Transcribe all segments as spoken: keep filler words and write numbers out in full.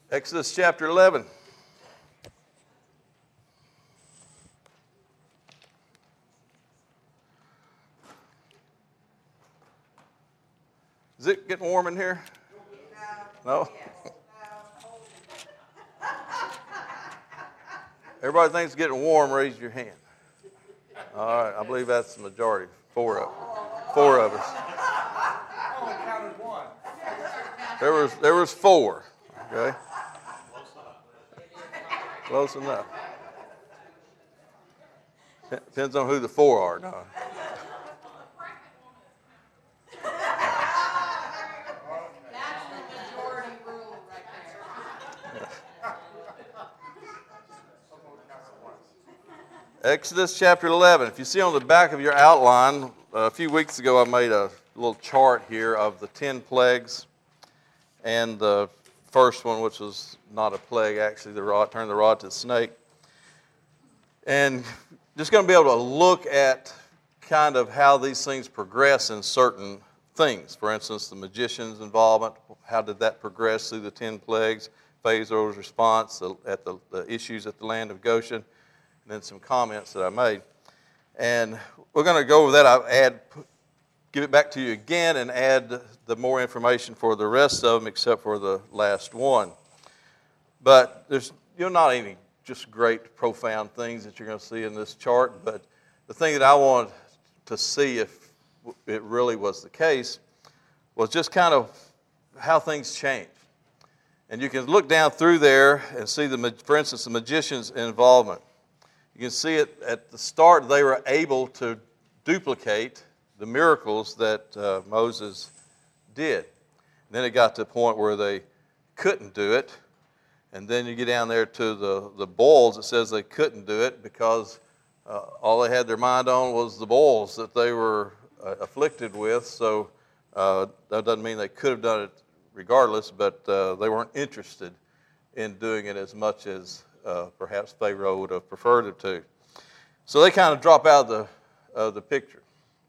Exodus chapter eleven. Is it getting warm in here? No? Everybody thinks it's getting warm, raise your hand. All right, I believe that's the majority. Four of four of us. There was there was four. Okay. Close enough. Depends on who the four are. No. Exodus chapter eleven. If you see on the back of your outline, a few weeks ago I made a little chart here of the ten plagues, and the first one, which was not a plague, actually, the rod, turn the rod to the snake. And just going to be able to look at kind of how these things progress in certain things. For instance, the magician's involvement, how did that progress through the ten plagues, Pharaoh's response the, at the, the issues at the land of Goshen, and then some comments that I made. And we're going to go over that. I'll add, give it back to you again and add the more information for the rest of them except for the last one. But there's you know, not any just great profound things that you're going to see in this chart, but the thing that I wanted to see if it really was the case was just kind of how things change. And you can look down through there and see, the, for instance, the magician's involvement. You can see it at the start, they were able to duplicate the miracles that uh, Moses did. And then it got to a point where they couldn't do it. And then you get down there to the, the boils. It says they couldn't do it because uh, all they had their mind on was the boils that they were uh, afflicted with. So uh, that doesn't mean they could have done it regardless, but uh, they weren't interested in doing it as much as uh, perhaps Pharaoh would have preferred it to. So they kind of drop out of the, of the picture.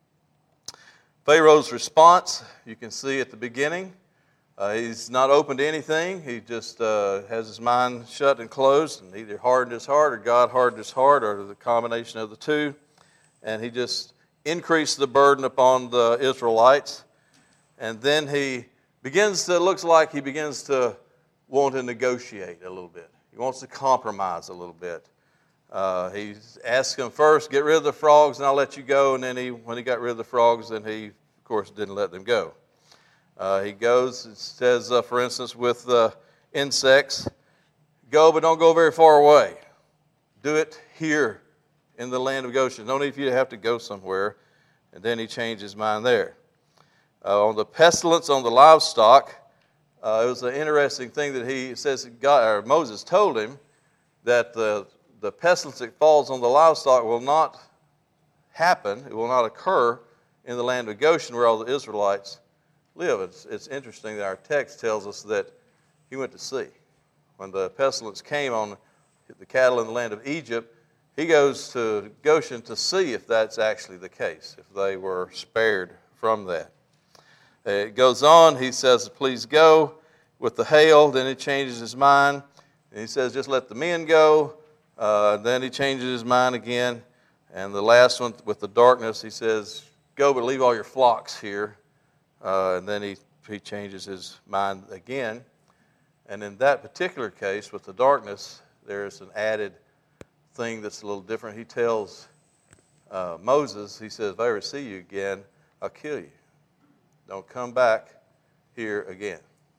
Pharaoh's response, you can see at the beginning. Uh, he's not open to anything. He just uh, has his mind shut and closed, and either hardened his heart or God hardened his heart, or the combination of the two. And he just increased the burden upon the Israelites. And then he begins to, it looks like he begins to want to negotiate a little bit. He wants to compromise a little bit. Uh, he asked them first, get rid of the frogs and I'll let you go. And then he, when he got rid of the frogs, then he, of course, didn't let them go. Uh, he goes, it says, uh, for instance, with uh, insects, go, but don't go very far away. Do it here in the land of Goshen. No need for you to have to go somewhere. And then he changed his mind there. Uh, on the pestilence on the livestock, uh, it was an interesting thing that he says, God, or Moses told him that the, the pestilence that falls on the livestock will not happen, it will not occur in the land of Goshen where all the Israelites live. It's, it's interesting that our text tells us that he went to see. When the pestilence came on the cattle in the land of Egypt, he goes to Goshen to see if that's actually the case, if they were spared from that. It goes on, he says, please go with the hail. Then he changes his mind. And he says, just let the men go. Uh, then he changes his mind again. And the last one with the darkness, he says, go but leave all your flocks here. Uh, and then he, he changes his mind again. And in that particular case, with the darkness, there's an added thing that's a little different. He tells uh, Moses, he says, if I ever see you again, I'll kill you. Don't come back here again.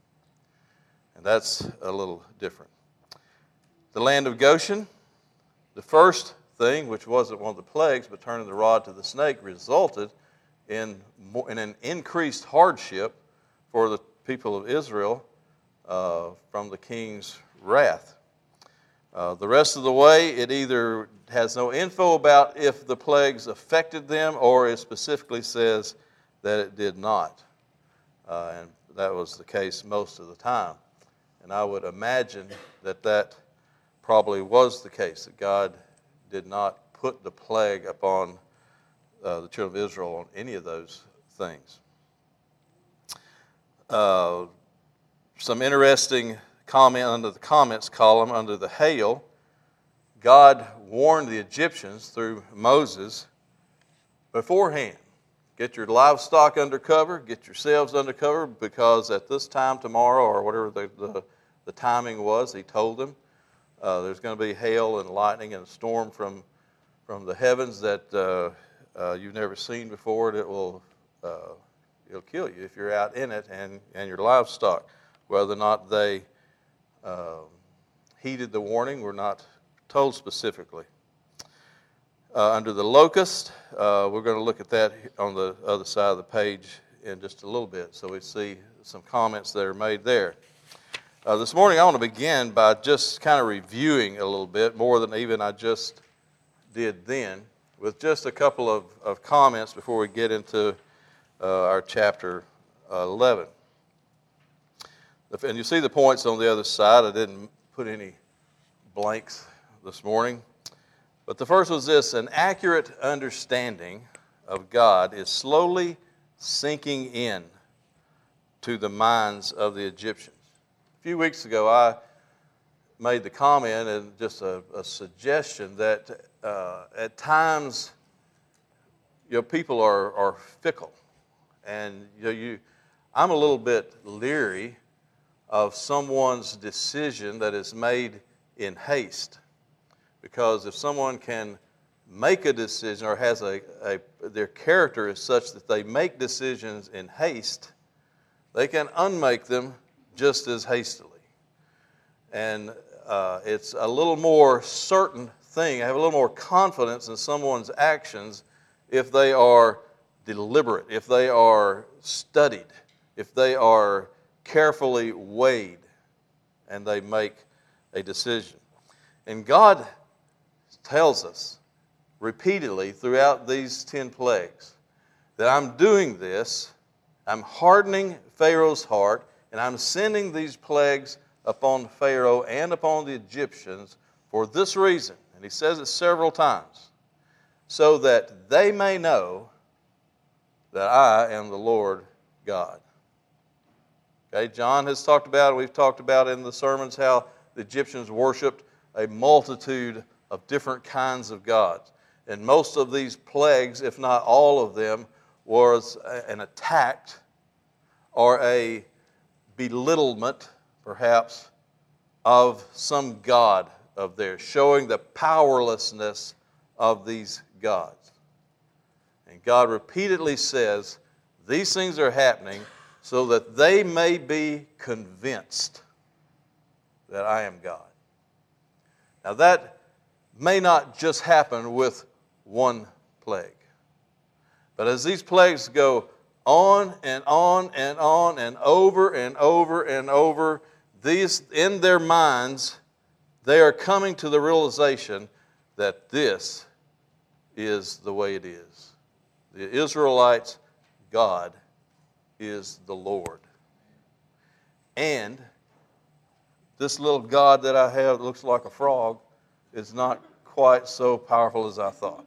And that's a little different. The land of Goshen, the first thing, which wasn't one of the plagues, but turning the rod to the snake, resulted in, more, in an increased hardship for the people of Israel uh, from the king's wrath. Uh, the rest of the way, it either has no info about if the plagues affected them, or it specifically says that it did not. Uh, and that was the case most of the time. And I would imagine that that probably was the case, that God did not put the plague upon uh, the children of Israel on any of those things. Uh, some interesting comment under the comments column under the hail, God warned the Egyptians through Moses beforehand. Get your livestock under cover, get yourselves under cover, because at this time tomorrow, or whatever the, the, the timing was, he told them, uh, there's going to be hail and lightning and a storm from, from the heavens that uh, uh, you've never seen before. That will uh, it'll kill you if you're out in it, and, and your livestock. Whether or not they uh, heeded the warning, we're not told specifically. Uh, under the locust, uh, we're going to look at that on the other side of the page in just a little bit, so we see some comments that are made there. Uh, this morning I want to begin by just kind of reviewing a little bit, more than even I just did then, with just a couple of, of comments before we get into uh, our chapter eleven. And you see the points on the other side. I didn't put any blanks this morning. But the first was this: an accurate understanding of God is slowly sinking in to the minds of the Egyptians. A few weeks ago, I made the comment and just a, a suggestion that uh, at times, you know, people are, are fickle. And you know, you, I'm a little bit leery of someone's decision that is made in haste. Because if someone can make a decision or has a, a their character is such that they make decisions in haste, they can unmake them just as hastily. And uh, it's a little more certain thing. I have a little more confidence in someone's actions if they are deliberate, if they are studied, if they are carefully weighed, and they make a decision. And God tells us repeatedly throughout these ten plagues that I'm doing this, I'm hardening Pharaoh's heart, and I'm sending these plagues upon Pharaoh and upon the Egyptians for this reason. And he says it several times, so that they may know that I am the Lord God. Okay, John has talked about, we've talked about in the sermons how the Egyptians worshipped a multitude of different kinds of gods. And most of these plagues, if not all of them, was an attack or a belittlement, perhaps, of some god of theirs, showing the powerlessness of these gods. And God repeatedly says, these things are happening so that they may be convinced that I am God. Now that may not just happen with one plague. But as these plagues go on and on and on and over and over and over, these, in their minds, they are coming to the realization that this is the way it is. The Israelites' God is the Lord. And this little God that I have that looks like a frog is not quite so powerful as I thought.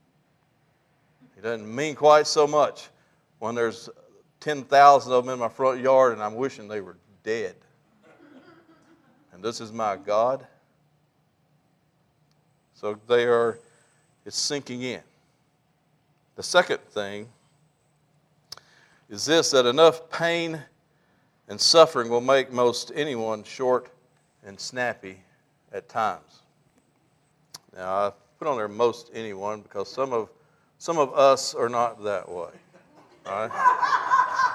He doesn't mean quite so much when there's ten thousand of them in my front yard and I'm wishing they were dead. And this is my God. So they are, it's sinking in. The second thing is this, that enough pain and suffering will make most anyone short and snappy at times. Now, I put on there most anyone because some of some of us are not that way. All right?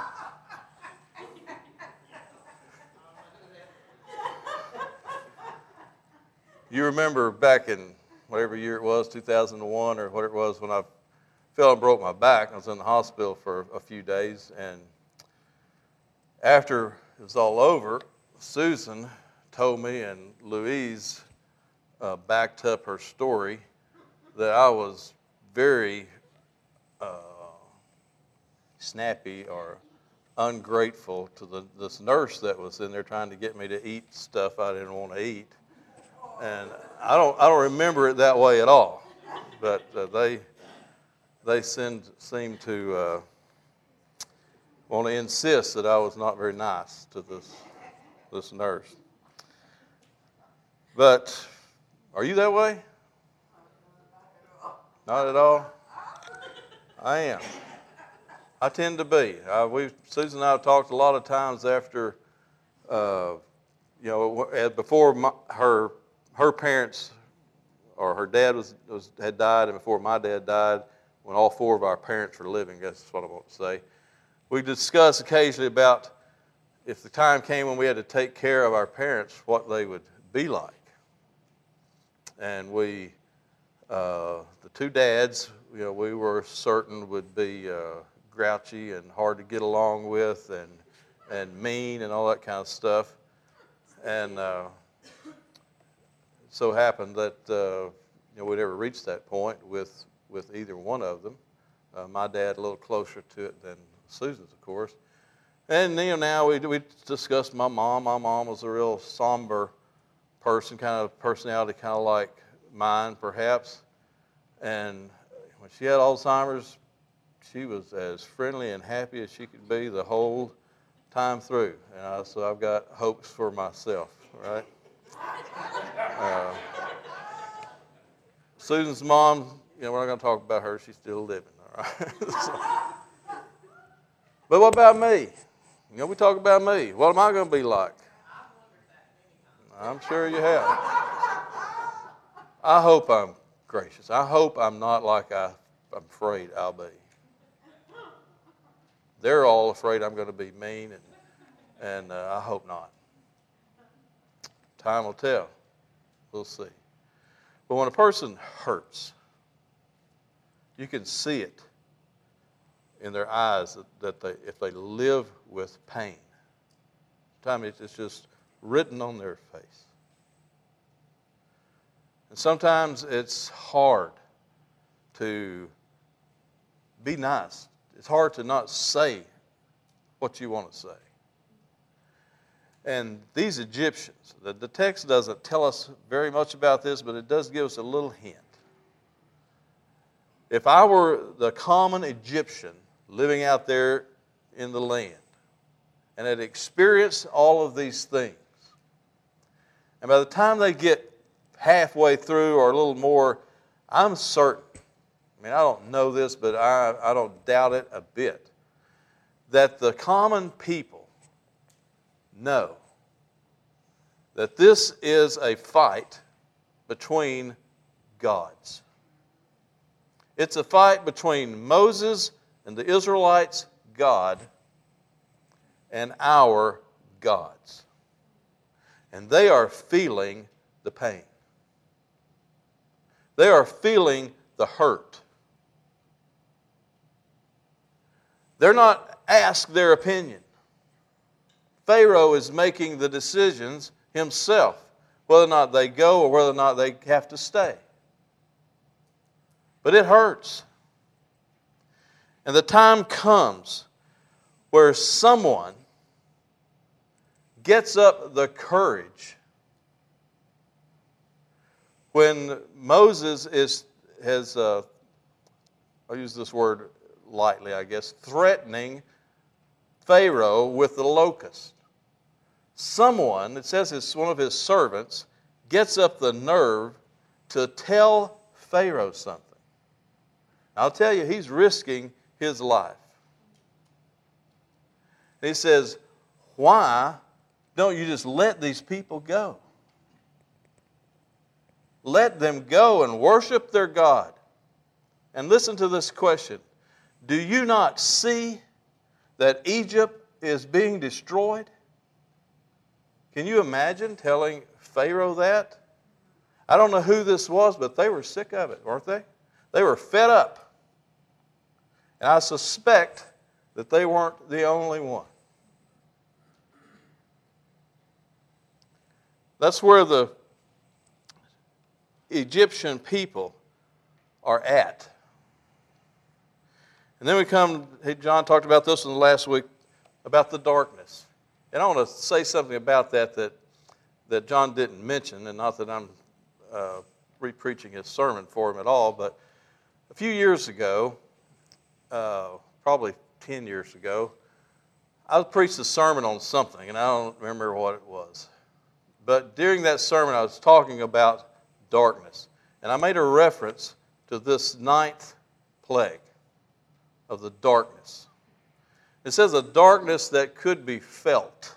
You remember back in whatever year it was, two thousand one or whatever it was, when I fell and broke my back. I was in the hospital for a few days, and after it was all over, Susan told me, and Louise uh, backed up her story, that I was very uh, snappy or ungrateful to the, this nurse that was in there trying to get me to eat stuff I didn't want to eat. And I don't, I don't remember it that way at all. But uh, they, they seemed, seemed to uh, want to insist that I was not very nice to this, this nurse. But are you that way? Not at all? I am. I tend to be. Uh, we, Susan and I have talked a lot of times after, uh, you know, before my, her her parents or her dad was, was had died, and before my dad died, when all four of our parents were living. That's what I want to say. We discussed occasionally about if the time came when we had to take care of our parents, what they would be like. And we, uh, the two dads, you know, we were certain would be uh, grouchy and hard to get along with, and and mean and all that kind of stuff. And uh, it so happened that uh, you know we never reached that point with with either one of them. Uh, my dad a little closer to it than Susan's, of course. And you know now we we discussed my mom. My mom was a real somber person, kind of personality, kind of like mine, perhaps. And when she had Alzheimer's, she was as friendly and happy as she could be the whole time through. And I, so I've got hopes for myself, right? Uh, Susan's mom, you know, we're not going to talk about her. She's still living, all right? So, but what about me? You know, we talk about me. What am I going to be like? I'm sure you have. I hope I'm gracious. I hope I'm not like I, I'm afraid I'll be. They're all afraid I'm going to be mean, and, and uh, I hope not. Time will tell. We'll see. But when a person hurts, you can see it in their eyes that, that they, if they live with pain. Sometimes it's just written on their face. And sometimes it's hard to be nice. It's hard to not say what you want to say. And these Egyptians, the, the text doesn't tell us very much about this, but it does give us a little hint. If I were the common Egyptian living out there in the land and had experienced all of these things, and by the time they get halfway through or a little more, I'm certain, I mean, I don't know this, but I, I don't doubt it a bit, that the common people know that this is a fight between gods. It's a fight between Moses and the Israelites' God and our gods. And they are feeling the pain. They are feeling the hurt. They're not asked their opinion. Pharaoh is making the decisions himself, whether or not they go or whether or not they have to stay. But it hurts. And the time comes where someone gets up the courage when Moses is has uh, I'll use this word lightly, I guess, threatening Pharaoh with the locust. Someone, it says it's one of his servants, gets up the nerve to tell Pharaoh something. I'll tell you, he's risking his life. And he says, why don't you just let these people go? Let them go and worship their God. And listen to this question. Do you not see that Egypt is being destroyed? Can you imagine telling Pharaoh that? I don't know who this was, but they were sick of it, weren't they? They were fed up. And I suspect that they weren't the only one. That's where the Egyptian people are at. And then we come, John talked about this one last week, about the darkness. And I want to say something about that that, that John didn't mention, and not that I'm uh, re-preaching his sermon for him at all, but a few years ago, uh, probably ten years ago, I preached a sermon on something, and I don't remember what it was. But during that sermon, I was talking about darkness. And I made a reference to this ninth plague of the darkness. It says a darkness that could be felt.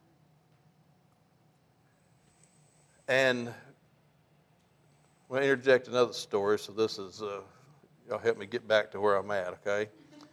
And I'm going to interject another story, so this is, uh, y'all help me get back to where I'm at, okay?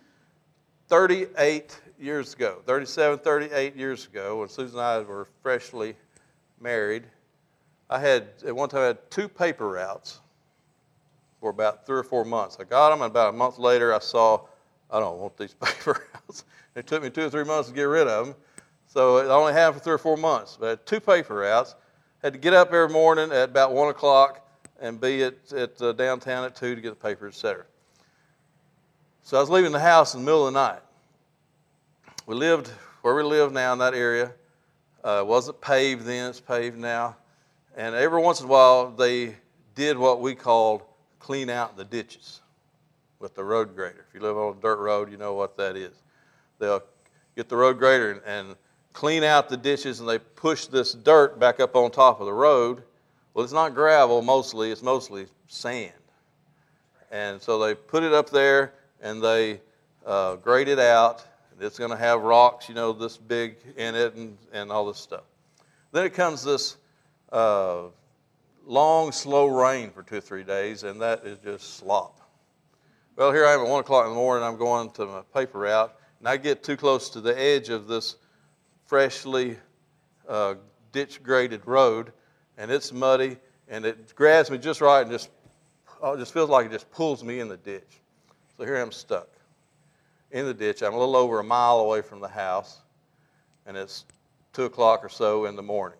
thirty-eight years ago, thirty-seven, thirty-eight years ago, when Susan and I were freshly married, I had, at one time, I had two paper routes for about three or four months. I got them, and about a month later, I saw, I don't want these paper routes. It took me two or three months to get rid of them, so I only had them for three or four months. But I had two paper routes. Had to get up every morning at about one o'clock and be at, at uh, downtown at two to get the paper, et cetera. So I was leaving the house in the middle of the night. We lived where we live now in that area. Uh, it wasn't paved then, it's paved now. And every once in a while, they did what we called clean out the ditches with the road grader. If you live on a dirt road, you know what that is. They'll get the road grader and, and clean out the ditches, and they push this dirt back up on top of the road. Well, it's not gravel mostly, it's mostly sand. And so they put it up there, and they uh, grade it out. It's going to have rocks, you know, this big in it and, and all this stuff. Then it comes this uh, long, slow rain for two or three days, and that is just slop. Well, here I am at one o'clock in the morning. I'm going to my paper route, and I get too close to the edge of this freshly uh, ditch-graded road, and it's muddy, and it grabs me just right and just, oh, it just feels like it just pulls me in the ditch. So here I'm stuck in the ditch. I'm a little over a mile away from the house, and it's two o'clock or so in the morning.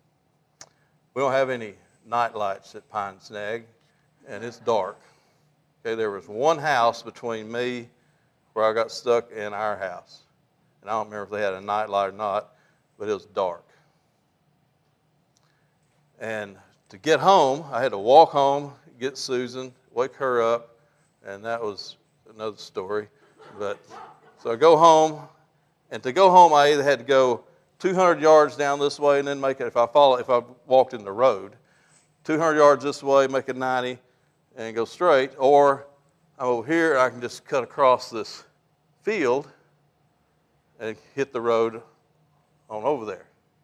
We don't have any night lights at Pine Snag, and it's dark. Okay, there was one house between me where I got stuck in our house. And I don't remember if they had a night light or not, but it was dark. And to get home, I had to walk home, get Susan, wake her up, and that was another story. But so I go home, and to go home, I either had to go two hundred yards down this way and then make it, if I follow, if I walked in the road, two hundred yards this way, make it ninety, and go straight, or I'm over here, and I can just cut across this field and hit the road on over there.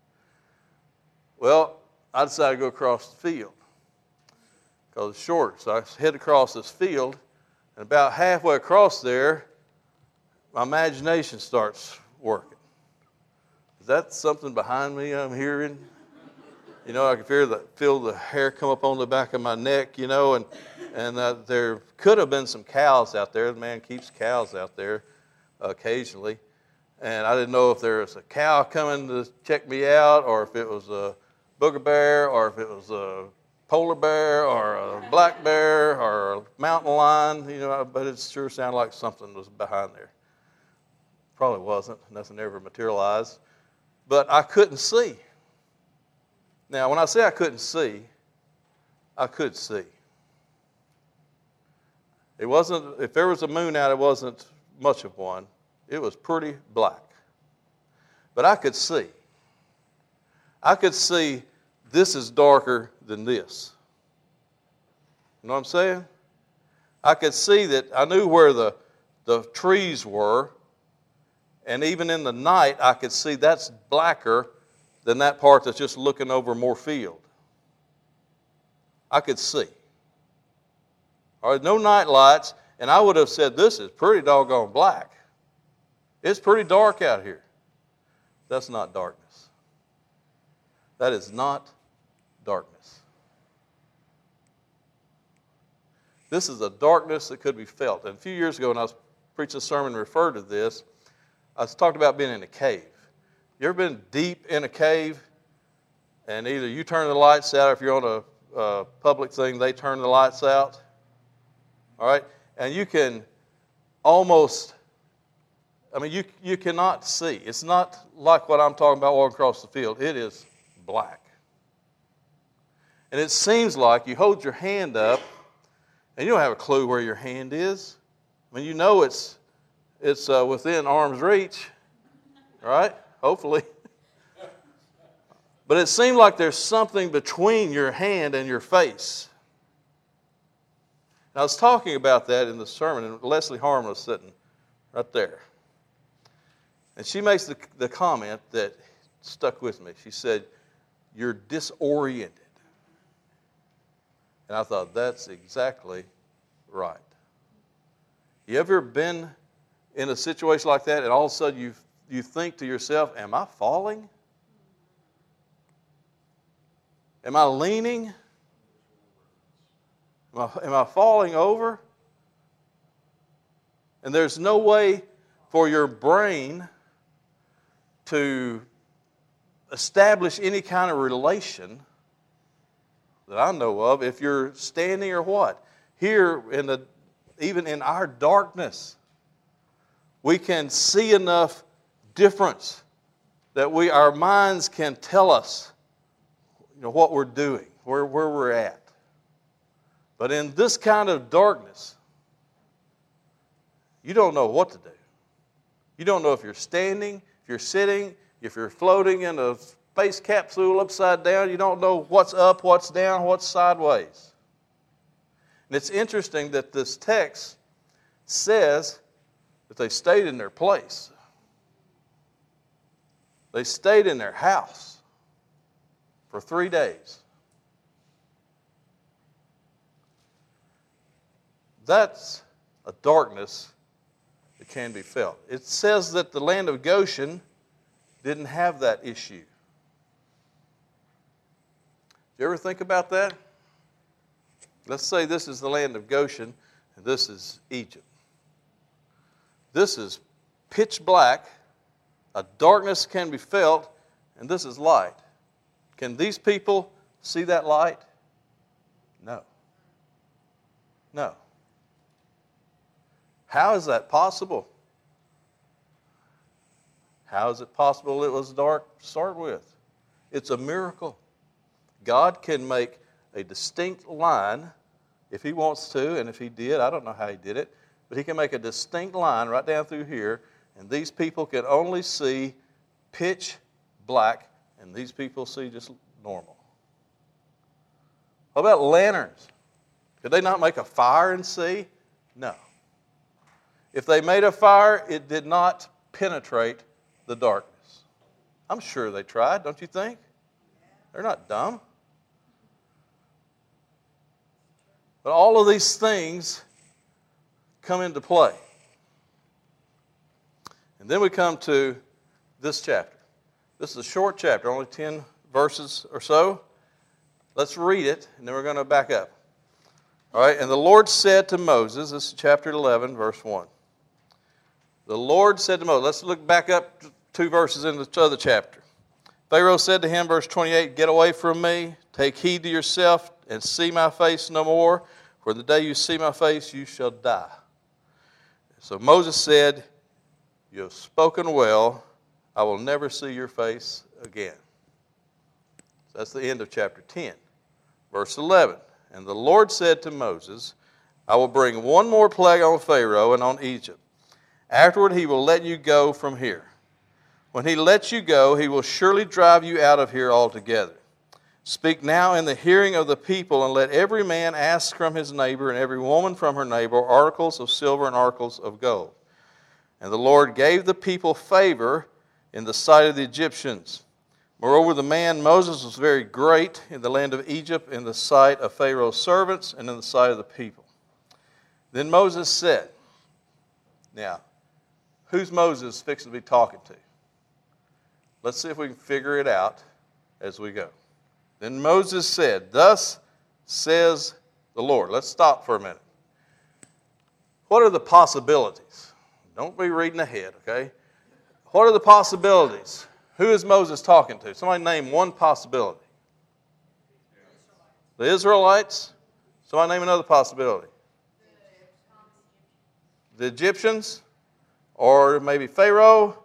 Well, I decided to go across the field because it's short. So I head across this field, and about halfway across there, my imagination starts working. Is that something behind me I'm hearing? You know, I can feel the, feel the hair come up on the back of my neck, you know, and, and uh, there could have been some cows out there. The man keeps cows out there uh, occasionally. And I didn't know if there was a cow coming to check me out, or if it was a booger bear, or if it was a polar bear, or a black bear, or a mountain lion, you know, but it sure sounded like something was behind there. Probably wasn't. Nothing ever materialized. But I couldn't see. Now, when I say I couldn't see, I could see. It wasn't, if there was a moon out, it wasn't much of one. It was pretty black. But I could see. I could see this is darker than this. You know what I'm saying? I could see that I knew where the, the trees were, and even in the night, I could see that's blacker than that part that's just looking over more field. I could see. All right, no night lights, and I would have said, this is pretty doggone black. It's pretty dark out here. That's not darkness. That is not darkness. This is a darkness that could be felt. And a few years ago when I was preaching a sermon referred to this, I was talking about being in a cave. You ever been deep in a cave and either you turn the lights out, or if you're on a uh, public thing, they turn the lights out? All right? And you can almost... I mean, you you cannot see. It's not like what I'm talking about walking across the field. It is black. And it seems like you hold your hand up, and you don't have a clue where your hand is. I mean, you know it's it's uh, within arm's reach, right? Hopefully. But it seemed like there's something between your hand and your face. And I was talking about that in the sermon, and Leslie Harmon was sitting right there. And she makes the, the comment that stuck with me. She said, "You're disoriented." And I thought, that's exactly right. You ever been in a situation like that, and all of a sudden you you think to yourself, am I falling? Am I leaning? Am I, am I falling over? And there's no way for your brain to establish any kind of relation that I know of if you're standing or what. Here, in the, even in our darkness, we can see enough difference that we, our minds can tell us, you know, what we're doing, where, where we're at. But in this kind of darkness, you don't know what to do. You don't know if you're standing, if you're sitting, if you're floating in a space capsule upside down. You don't know what's up, what's down, what's sideways. And it's interesting that this text says that they stayed in their place. They stayed in their house for three days. That's a darkness that can be felt. It says that the land of Goshen didn't have that issue. Do you ever think about that? Let's say this is the land of Goshen and this is Egypt. This is pitch black, a darkness can be felt, and this is light. Can these people see that light? No. No. How is that possible? How is it possible it was dark to start with? It's a miracle. God can make a distinct line if He wants to, and if He did, I don't know how He did it, but He can make a distinct line right down through here, and these people can only see pitch black, and these people see just normal. What about lanterns? Could they not make a fire and see? No. If they made a fire, it did not penetrate the darkness. I'm sure they tried, don't you think? They're not dumb. But all of these things come into play. And then we come to this chapter. This is a short chapter, only ten verses or so. Let's read it, and then we're going to back up. All right, and the Lord said to Moses, this is chapter eleven, verse one. The Lord said to Moses, let's look back up two verses in the other chapter. Pharaoh said to him, verse twenty-eight, "Get away from me, take heed to yourself, and see my face no more, for the day you see my face, you shall die." So Moses said, "You have spoken well, I will never see your face again." So that's the end of chapter ten. Verse eleven, and the Lord said to Moses, "I will bring one more plague on Pharaoh and on Egypt. Afterward he will let you go from here. When he lets you go, he will surely drive you out of here altogether. Speak now in the hearing of the people, and let every man ask from his neighbor and every woman from her neighbor articles of silver and articles of gold." And the Lord gave the people favor in the sight of the Egyptians. Moreover, the man Moses was very great in the land of Egypt, in the sight of Pharaoh's servants, and in the sight of the people. Then Moses said, now, who's Moses fixing to be talking to? Let's see if we can figure it out as we go. Then Moses said, "Thus says the Lord." Let's stop for a minute. What are the possibilities? Don't be reading ahead, okay? What are the possibilities? Who is Moses talking to? Somebody name one possibility. The Israelites? Somebody name another possibility. The Egyptians? Or maybe Pharaoh?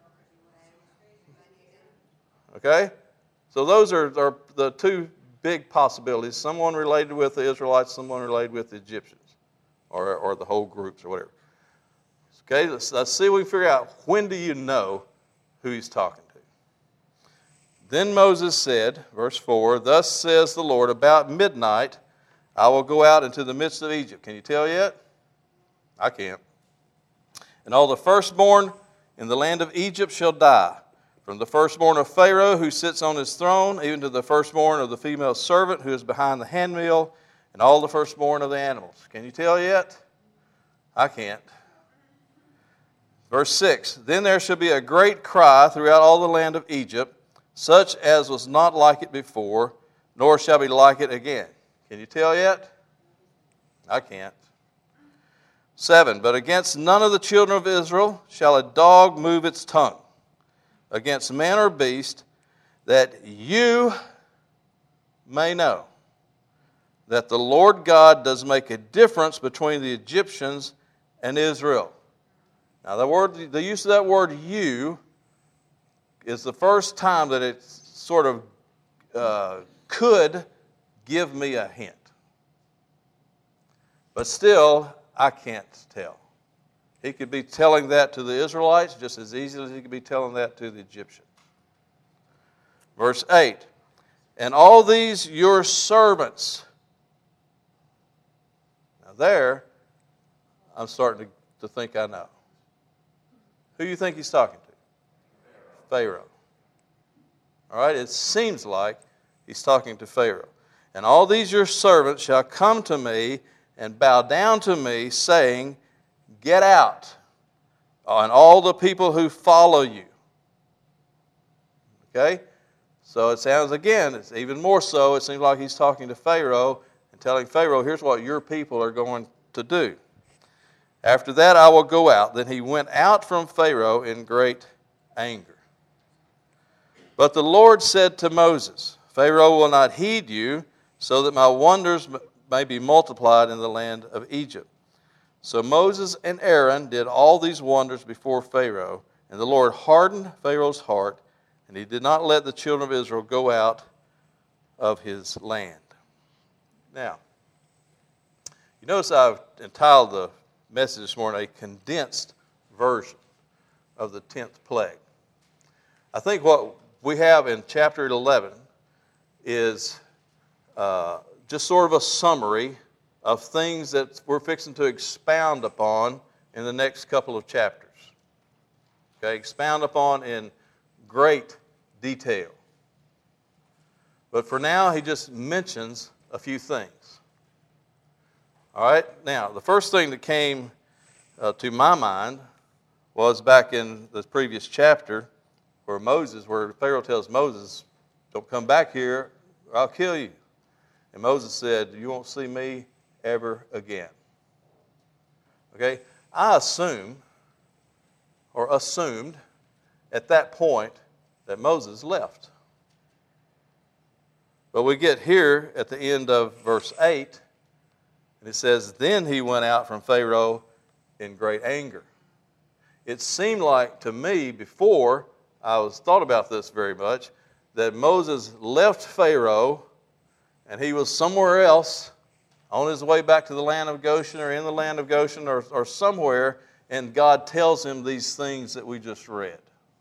Okay? So those are, are the two big possibilities. Someone related with the Israelites, someone related with the Egyptians. Or, or the whole groups or whatever. Okay, let's, let's see if we can figure out, when do you know who he's talking to? Then Moses said, verse four, Thus says the Lord, about midnight I will go out into the midst of Egypt. Can you tell yet? I can't. And all the firstborn in the land of Egypt shall die, from the firstborn of Pharaoh who sits on his throne, even to the firstborn of the female servant who is behind the handmill, and all the firstborn of the animals. Can you tell yet? I can't. Verse six, Then there shall be a great cry throughout all the land of Egypt, such as was not like it before, nor shall be like it again. Can you tell yet? I can't. Seven, But against none of the children of Israel shall a dog move its tongue, against man or beast, that you may know that the Lord God does make a difference between the Egyptians and Israel. Now, the word, the use of that word "you" is the first time that it sort of uh, could give me a hint. But still, I can't tell. He could be telling that to the Israelites just as easily as he could be telling that to the Egyptians. Verse eight, And all these your servants. Now there, I'm starting to, to think I know. Who do you think he's talking to? Pharaoh. All right, it seems like he's talking to Pharaoh. And all these your servants shall come to me and bow down to me, saying, Get out, and all the people who follow you. Okay? So it sounds, again, it's even more so, it seems like he's talking to Pharaoh and telling Pharaoh, here's what your people are going to do. After that I will go out. Then he went out from Pharaoh in great anger. But the Lord said to Moses, Pharaoh will not heed you, so that my wonders may be multiplied in the land of Egypt. So Moses and Aaron did all these wonders before Pharaoh, and the Lord hardened Pharaoh's heart, and he did not let the children of Israel go out of his land. Now, you notice I've entitled the message this morning a condensed version of the tenth plague. I think what we have in chapter eleven is uh, just sort of a summary of things that we're fixing to expound upon in the next couple of chapters. Okay, expound upon in great detail. But for now, he just mentions a few things. All right, now, the first thing that came uh, to my mind was back in the previous chapter where Moses, where Pharaoh tells Moses, don't come back here or I'll kill you. And Moses said, you won't see me ever again. Okay, I assume, or assumed at that point that Moses left. But we get here at the end of verse eight, and it says, Then he went out from Pharaoh in great anger. It seemed like to me before I was thought about this very much, that Moses left Pharaoh and he was somewhere else on his way back to the land of Goshen or in the land of Goshen or, or somewhere, and God tells him these things that we just read.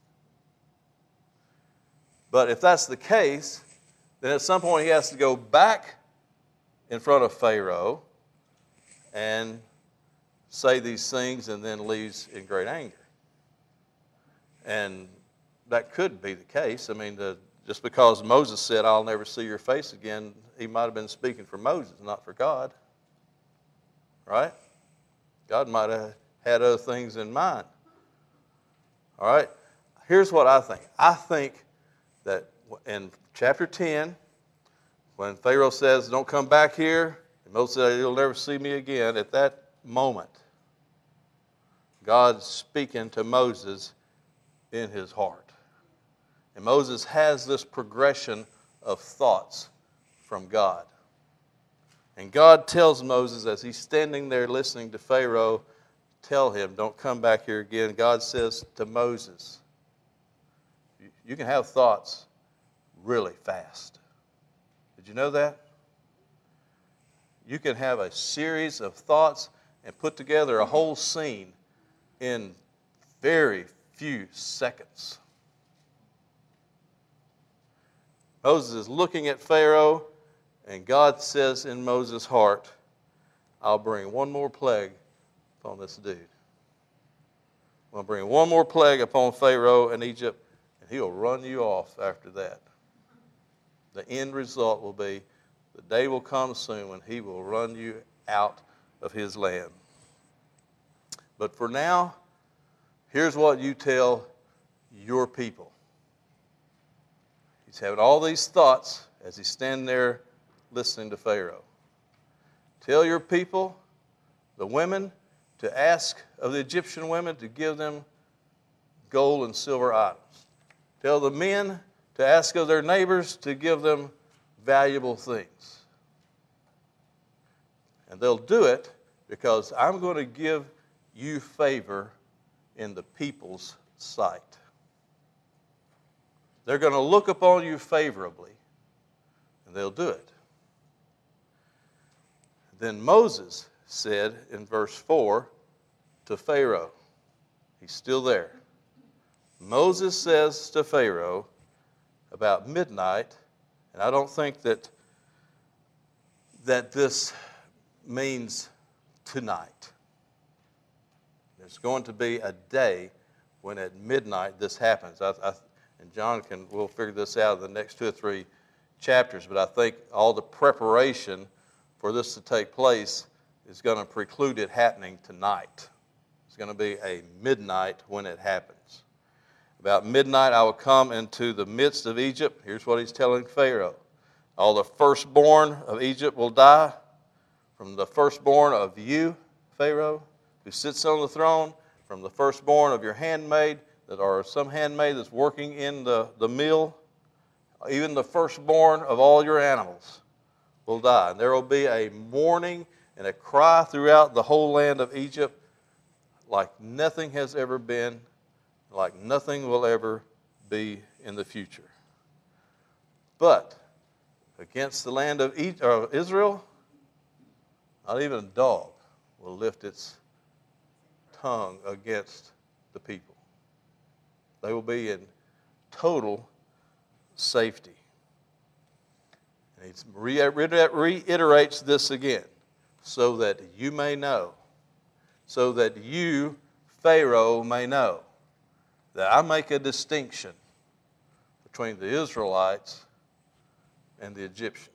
But if that's the case, then at some point he has to go back in front of Pharaoh and say these things and then leaves in great anger. And that could be the case. I mean, the, just because Moses said, I'll never see your face again, he might have been speaking for Moses, not for God. Right? God might have had other things in mind. All right? Here's what I think. I think that in chapter ten, when Pharaoh says, don't come back here, and Moses said, you'll never see me again, at that moment, God's speaking to Moses in his heart. And Moses has this progression of thoughts from God. And God tells Moses, as he's standing there listening to Pharaoh tell him, don't come back here again, God says to Moses, you can have thoughts really fast. Did you know that? You can have a series of thoughts and put together a whole scene in very few seconds. Moses is looking at Pharaoh, and God says in Moses' heart, I'll bring one more plague upon this dude. I'm going to bring one more plague upon Pharaoh and Egypt, and he'll run you off after that. The end result will be, the day will come soon when he will run you out of his land. But for now, here's what you tell your people. He's having all these thoughts as he's standing there listening to Pharaoh. Tell your people, the women, to ask of the Egyptian women to give them gold and silver items. Tell the men to ask of their neighbors to give them valuable things. And they'll do it because I'm going to give you favor in the people's sight. They're going to look upon you favorably, and they'll do it. Then Moses said in verse four to Pharaoh, he's still there. Moses says to Pharaoh about midnight, and I don't think that, that this means tonight. There's going to be a day when at midnight this happens. I, I, and John can, we'll figure this out in the next two or three chapters, but I think all the preparation for this to take place is going to preclude it happening tonight. It's going to be a midnight when it happens. About midnight I will come into the midst of Egypt. Here's what he's telling Pharaoh. All the firstborn of Egypt will die, from the firstborn of you, Pharaoh, who sits on the throne, from the firstborn of your handmaid, that are some handmaid that's working in the, the mill, even the firstborn of all your animals will die. And there will be a mourning and a cry throughout the whole land of Egypt like nothing has ever been, like nothing will ever be in the future. But against the land of Israel, not even a dog will lift its tongue against the people. They will be in total safety. And he reiterates this again, so that you may know, so that you, Pharaoh, may know that I make a distinction between the Israelites and the Egyptians.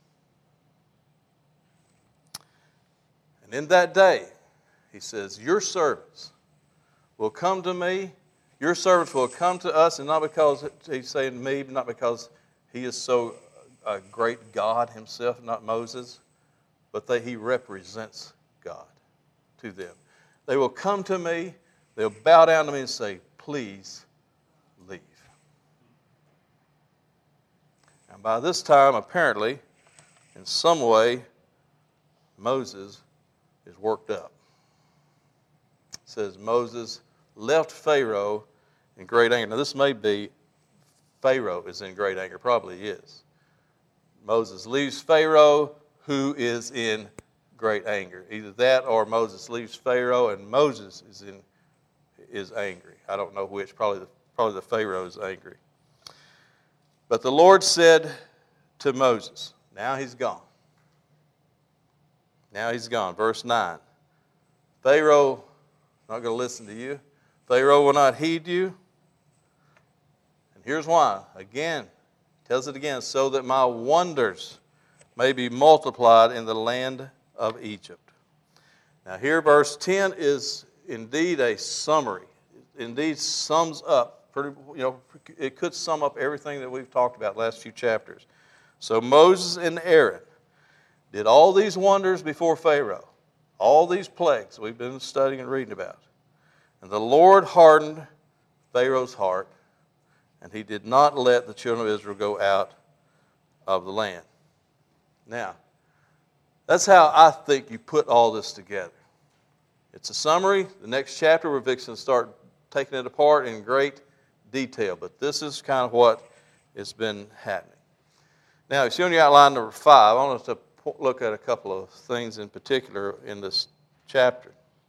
And in that day, he says, your servants will come to me, your servants will come to us, and not because he's saying me, not because he is so a great God himself, not Moses, but that he represents God to them. They will come to me, they'll bow down to me and say, please leave. And by this time, apparently, in some way, Moses is worked up. It says Moses left Pharaoh in great anger. Now this may be Pharaoh is in great anger, probably is. Moses leaves Pharaoh, who is in great anger. Either that or Moses leaves Pharaoh and Moses is in is angry. I don't know which. Probably the, probably the Pharaoh is angry. But the Lord said to Moses, now he's gone. Now he's gone. Verse nine. Pharaoh not going to listen to you. Pharaoh will not heed you. And here's why. Again, tells it again, so that my wonders may be multiplied in the land of Egypt. Now here verse ten is indeed a summary. It indeed sums up, pretty, you know, it could sum up everything that we've talked about last few chapters. So Moses and Aaron did all these wonders before Pharaoh, all these plagues we've been studying and reading about. And the Lord hardened Pharaoh's heart, and he did not let the children of Israel go out of the land. Now, that's how I think you put all this together. It's a summary. The next chapter, we're fixing to start taking it apart in great detail. But this is kind of what has been happening. Now, if you're on your outline number five, I want us to look at a couple of things in particular in this chapter.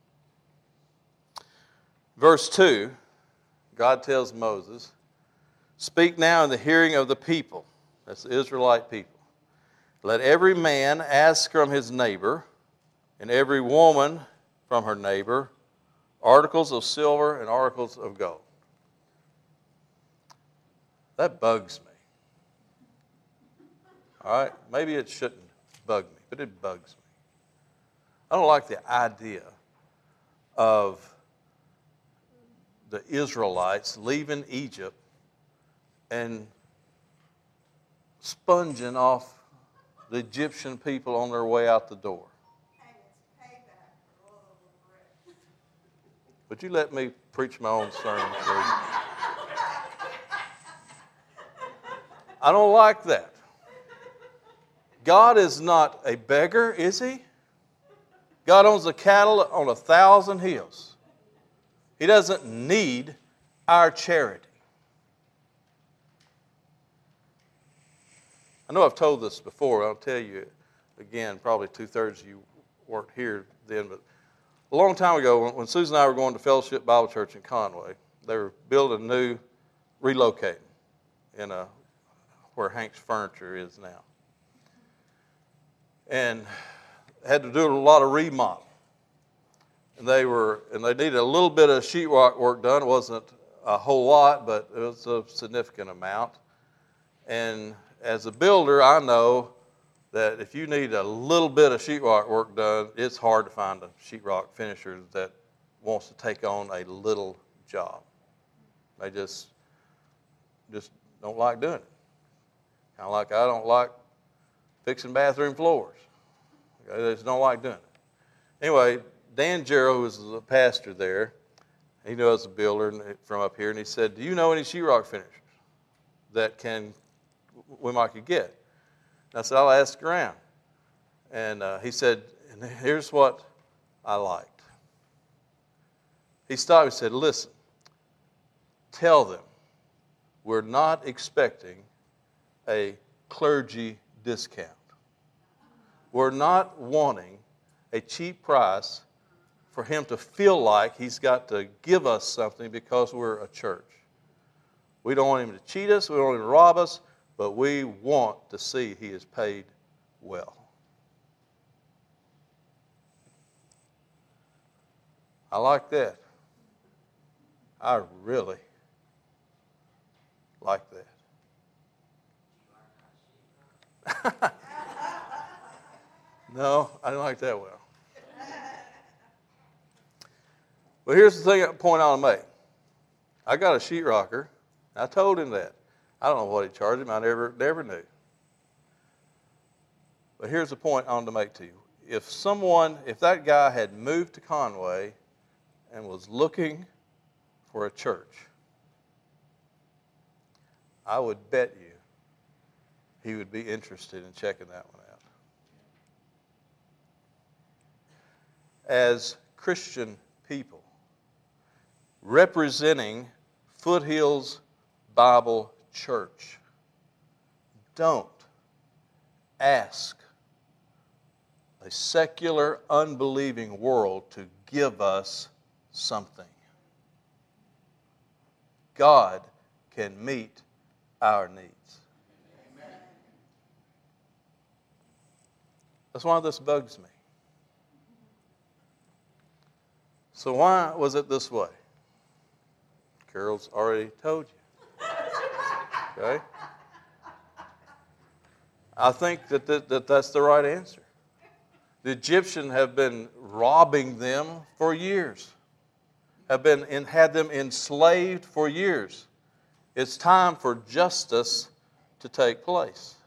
Verse two, God tells Moses, speak now in the hearing of the people. That's the Israelite people. Let every man ask from his neighbor, and every woman from her neighbor, articles of silver and articles of gold. That bugs me. All right? Maybe it shouldn't bug me, but it bugs me. I don't like the idea of the Israelites leaving Egypt and sponging off the Egyptian people on their way out the door. Would you let me preach my own sermon, please? I don't like that. God is not a beggar, is he? God owns the cattle on a thousand hills. He doesn't need our charity. I know I've told this before. I'll tell you again. Probably two-thirds of you weren't here then, but a long time ago, when Susan and I were going to Fellowship Bible Church in Conway, they were building a new, relocating in a, where Hank's Furniture is now. And had to do a lot of remodel. And they were, and they needed a little bit of sheetrock work done. It wasn't a whole lot, but it was a significant amount. And as a builder, I know that if you need a little bit of sheetrock work done, it's hard to find a sheetrock finisher that wants to take on a little job. They just, just don't like doing it. Kind of like I don't like fixing bathroom floors. Okay, they just don't like doing it. Anyway, Dan Jarrow, who was the pastor there, he knew I was a builder from up here, and he said, do you know any sheetrock finishers that can we might could get? And I said, I'll ask around. And uh, he said, and here's what I liked. He stopped and said, listen, tell them we're not expecting a clergy discount. We're not wanting a cheap price for him to feel like he's got to give us something because we're a church. We don't want him to cheat us. We don't want him to rob us. But we want to see he is paid well. I like that. I really like that. No, I didn't like that well. But here's the thing, point I want to make. I got a sheetrocker. I told him that. I don't know what he charged him. I never, never knew. But here's the point I wanted to make to you. If someone, if that guy had moved to Conway and was looking for a church, I would bet you he would be interested in checking that one out. As Christian people, representing Foothills Bible Church, don't ask a secular, unbelieving world to give us something. God can meet our needs. Amen. That's why this bugs me. So why was it this way? Carol's already told you. Okay? I think that, that, that that's the right answer. The Egyptians have been robbing them for years, have been in, had them enslaved for years. It's time for justice to take place.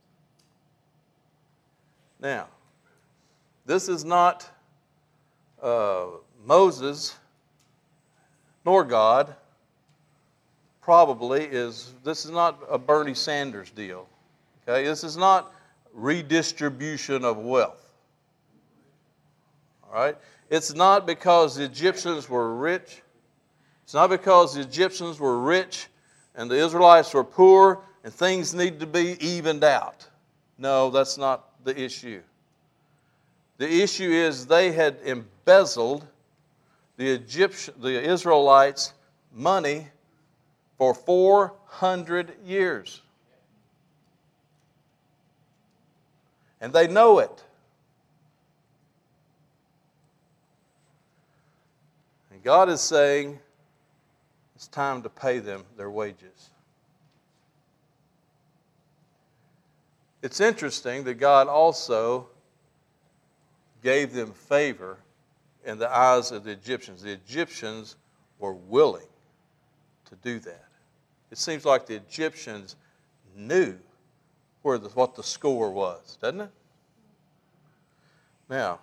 Now, this is not uh, Moses nor God. Probably is, this is not a Bernie Sanders deal. Okay, this is not redistribution of wealth. All right? It's not because the Egyptians were rich. It's not because the Egyptians were rich and the Israelites were poor and things need to be evened out. No, that's not the issue. The issue is they had embezzled the Egyptian, the Israelites' money for four hundred years. And they know it. And God is saying, it's time to pay them their wages. It's interesting that God also gave them favor in the eyes of the Egyptians. The Egyptians were willing to do that. It seems like the Egyptians knew where the, what the score was, doesn't it? Now,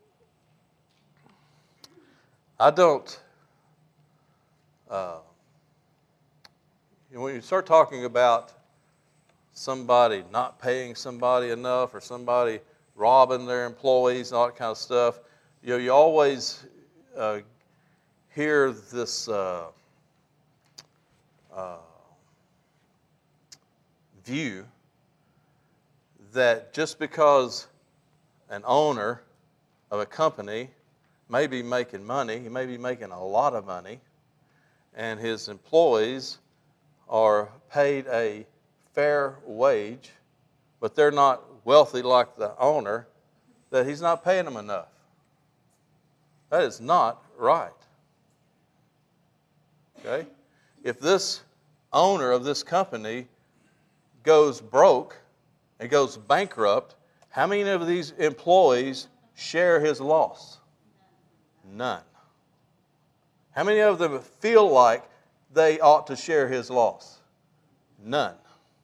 I don't, uh, you know, when you start talking about somebody not paying somebody enough or somebody robbing their employees and all that kind of stuff, you know, you always uh, hear this uh, uh, view that just because an owner of a company may be making money, he may be making a lot of money, and his employees are paid a fair wage, but they're not wealthy like the owner, that he's not paying them enough. That is not right. Okay? If this owner of this company goes broke and goes bankrupt, how many of these employees share his loss? None. How many of them feel like they ought to share his loss? None.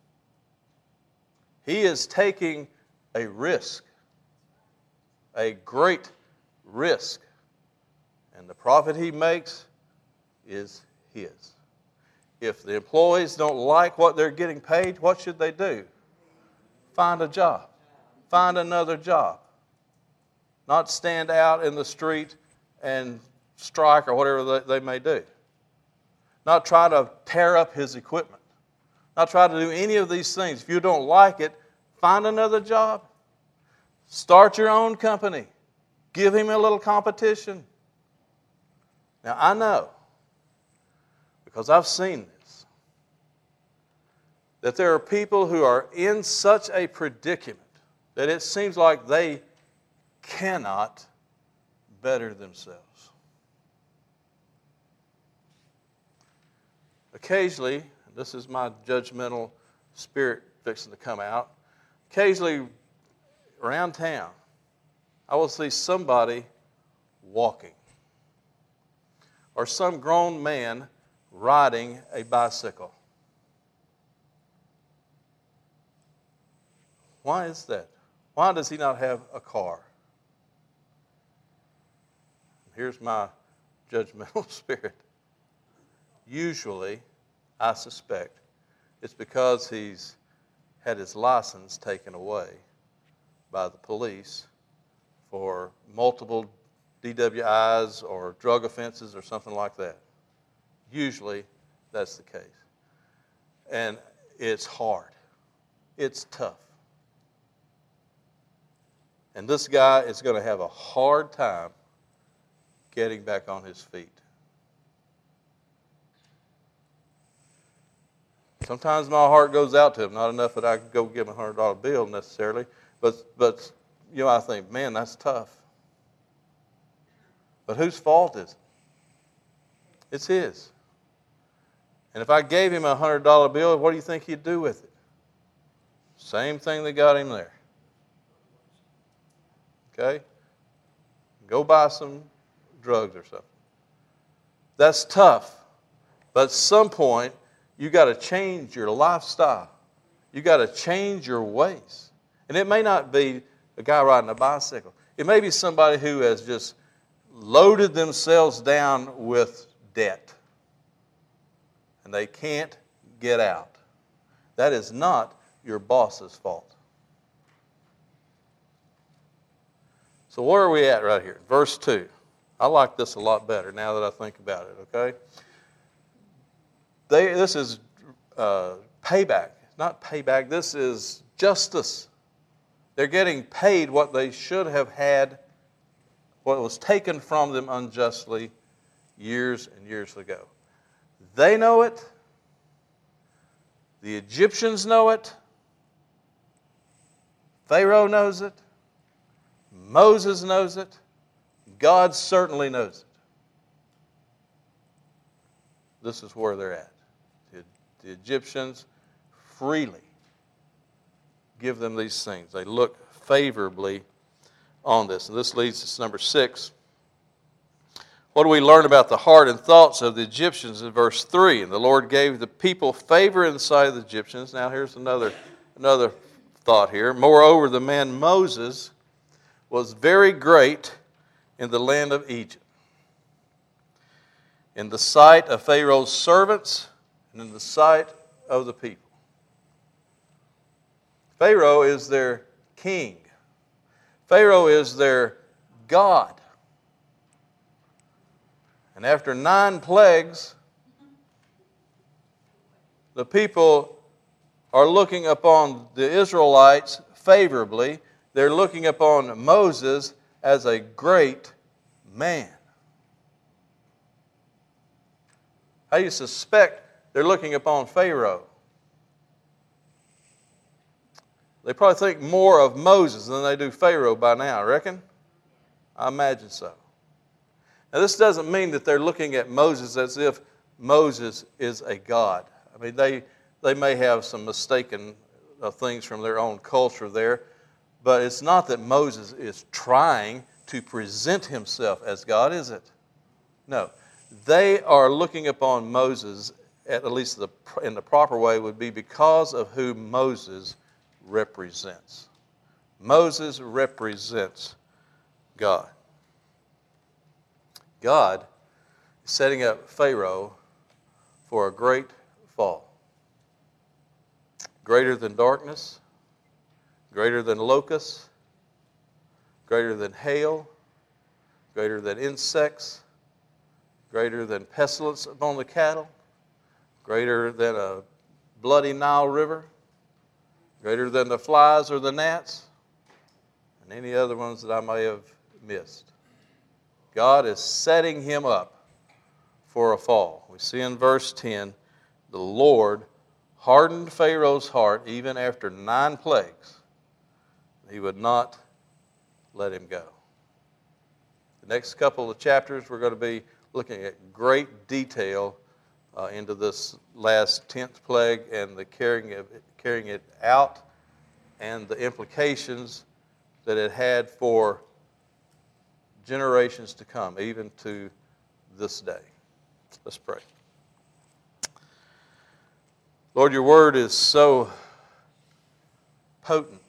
He is taking a risk, a great risk, and the profit he makes is his. If the employees don't like what they're getting paid, what should they do? Find a job. Find another job. Not stand out in the street and strike or whatever they, they may do. Not try to tear up his equipment. Not try to do any of these things. If you don't like it, find another job. Start your own company. Give him a little competition. Now, I know, because I've seen this, that there are people who are in such a predicament that it seems like they cannot better themselves. Occasionally, this is my judgmental spirit fixing to come out, occasionally around town, I will see somebody walking or some grown man riding a bicycle. Why is that? Why does he not have a car? Here's my judgmental spirit. Usually, I suspect, it's because he's had his license taken away by the police for multiple D W Is or drug offenses or something like that. Usually, that's the case. And it's hard. It's tough. And this guy is going to have a hard time getting back on his feet. Sometimes my heart goes out to him, not enough that I can go give him a hundred dollar bill necessarily, but but you know, I think, man, that's tough. But whose fault is it? It's his. And if I gave him a hundred dollar bill, what do you think he'd do with it? Same thing that got him there. Okay? Go buy some drugs or something. That's tough. But at some point, you got to change your lifestyle. You got to change your ways. And it may not be a guy riding a bicycle. It may be somebody who has just loaded themselves down with debt. And they can't get out. That is not your boss's fault. So where are we at right here? Verse two. I like this a lot better now that I think about it, okay? They, this is uh, payback. Not payback. This is justice. They're getting paid what they should have had, what was taken from them unjustly years and years ago. They know it. The Egyptians know it. Pharaoh knows it. Moses knows it. God certainly knows it. This is where they're at. The, the Egyptians freely give them these things. They look favorably on this. And this leads us to number six. What do we learn about the heart and thoughts of the Egyptians in verse three? And the Lord gave the people favor in the sight of the Egyptians. Now here's another, another thought here. Moreover, the man Moses was very great in the land of Egypt, in the sight of Pharaoh's servants and in the sight of the people. Pharaoh is their king. Pharaoh is their God. And after nine plagues, the people are looking upon the Israelites favorably. They're looking upon Moses as a great man. How do you suspect they're looking upon Pharaoh? They probably think more of Moses than they do Pharaoh by now, I reckon? I imagine so. Now, this doesn't mean that they're looking at Moses as if Moses is a god. I mean, they, they may have some mistaken uh, things from their own culture there, but it's not that Moses is trying to present himself as God, is it? No. They are looking upon Moses, at least the, in the proper way, would be because of who Moses represents. Moses represents God. God is setting up Pharaoh for a great fall. Greater than darkness, greater than locusts, greater than hail, greater than insects, greater than pestilence upon the cattle, greater than a bloody Nile River, greater than the flies or the gnats, and any other ones that I may have missed. God is setting him up for a fall. We see in verse ten, the Lord hardened Pharaoh's heart even after nine plagues. He would not let him go. The next couple of chapters, we're going to be looking at great detail uh, into this last tenth plague and the carrying of it, carrying it out and the implications that it had for generations to come, even to this day. Let's pray. Lord, your word is so potent.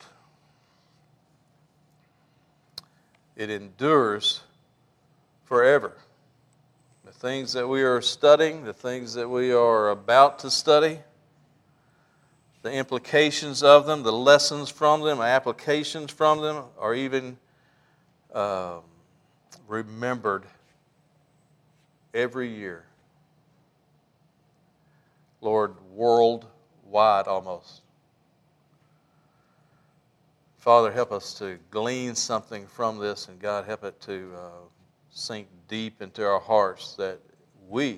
It endures forever. The things that we are studying, the things that we are about to study, the implications of them, the lessons from them, applications from them, are even uh, remembered every year. Lord, worldwide almost. Father, help us to glean something from this, and God, help it to uh, sink deep into our hearts that we,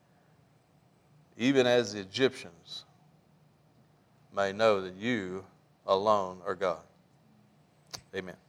even as the Egyptians, may know that you alone are God. Amen.